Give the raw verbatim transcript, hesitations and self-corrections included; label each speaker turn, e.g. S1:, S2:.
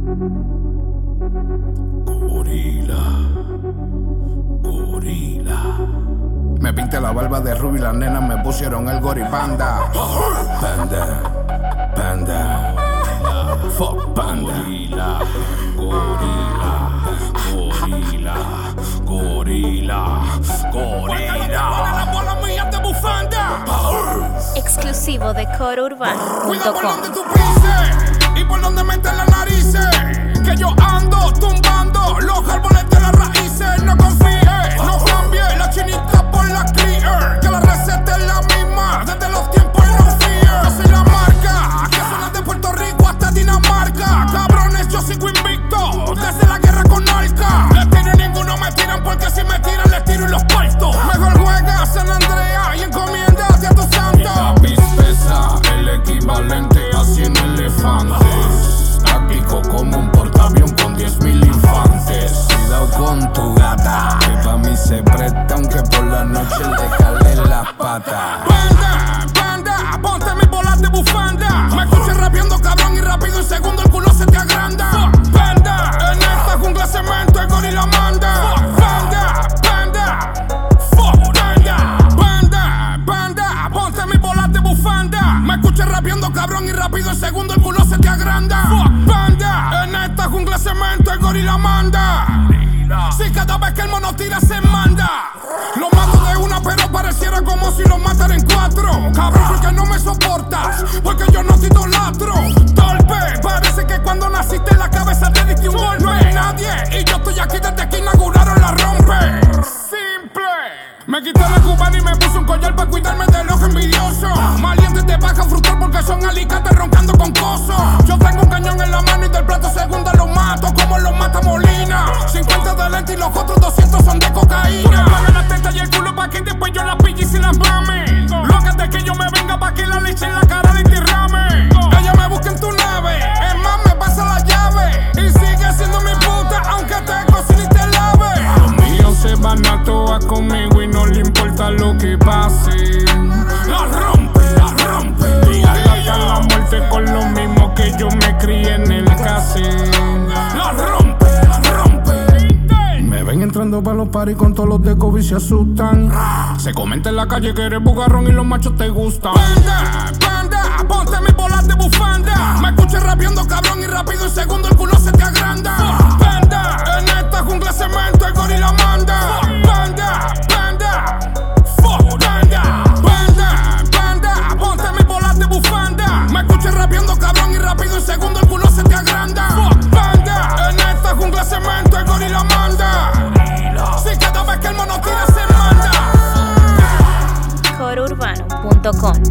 S1: Gorila, gorila. Me pinté la barba de rubio y las nenas me pusieron el goripanda. Panda, panda, fuck panda. Gorila, gorila, gorila, gorila, gorila.
S2: Exclusivo de coro urbano punto
S1: Cuida por
S2: com.
S1: donde tú pises y por donde metes las narices. Que yo ando tumbando los árboles de las raíces. No confíes, no cambies la chinita por la clear. Que la receta es la misma desde los tiempos no fear. Yo soy la marca que suena de Puerto Rico hasta Dinamarca. Cabrones, yo sigo invicto desde la guerra con Alca. Les tiro y ninguno me tiran porque si me tiran les tiro y los parto. Mejor juega San Andrea y encomiéndate a tu santo. Mi lápiz pesa el equivalente a cien elefantes. Táctico como un portaavión con diez mil infantes. Cuidado con tu gata, que pa' mí se presta aunque por la noche le jalen las patas. Banda, banda, ponte mis bolas de bufanda. Me escuché rapeando cabrón y rápido en segundo el culo se te agranda. Banda, en esta jungla cemento el gorila manda. Banda, banda, fuck banda. Banda, banda, ponte mis bolas de bufanda. Me escuché rapeando cabrón y rápido en segundo el culo se te agranda. Fuck banda, en esta jungla cemento el gorila manda. Si cada vez que el mono tira se manda. Lo mato de una pero pareciera como si lo matara en cuatro. Cabrón, porque no me soportas, porque yo no te idolatro. Torpe, parece que cuando naciste en la cabeza te diste un golpe. No hay nadie y yo estoy aquí desde que inauguraron la rompe. Simple. Me quité la cubana y me puse un collar para cuidarme del ojo envidioso. Malientes de baja frutal porque son alicates roncando con coso. Yo tengo un cañón en la mano y del plato segunda los mato como los mata Molina. cincuenta de lente y los otros doscientos son de cocaína. Tú me pagas la teta y el culo pa' que después yo la pille y si las mame. Locas de que yo me venga pa' que la leche en la cara le enterrame. Ella me busca en tu nave, es más me pasa la llave. Y sigue siendo mi puta aunque te cocine y te lave. Los míos se van a toa conmigo y no le importa lo que pase. La rompe, la rompe. Y hasta la muerte con lo mismo que yo me crié en el case. La rompe, la rompe. Me ven entrando pa' los paris con todos los de COVID se asustan. Se comenta en la calle que eres bugarrón y los machos te gustan. Banda, banda, ponte mis bolas de bufanda. Me escuché rapeando cabrón y rápido en segundo el culo se te agranda. Banda, en esta jungla cemento el gorila manda. Banda, banda, fuck banda. Banda, banda, ponte mis bolas de bufanda. Me escuché rapeando cabrón y rápido en segundo el culo se te agranda. Banda, en esta jungla cemento el gorila manda. Si cada vez que el mono tira se manda.
S2: coro urbano punto com.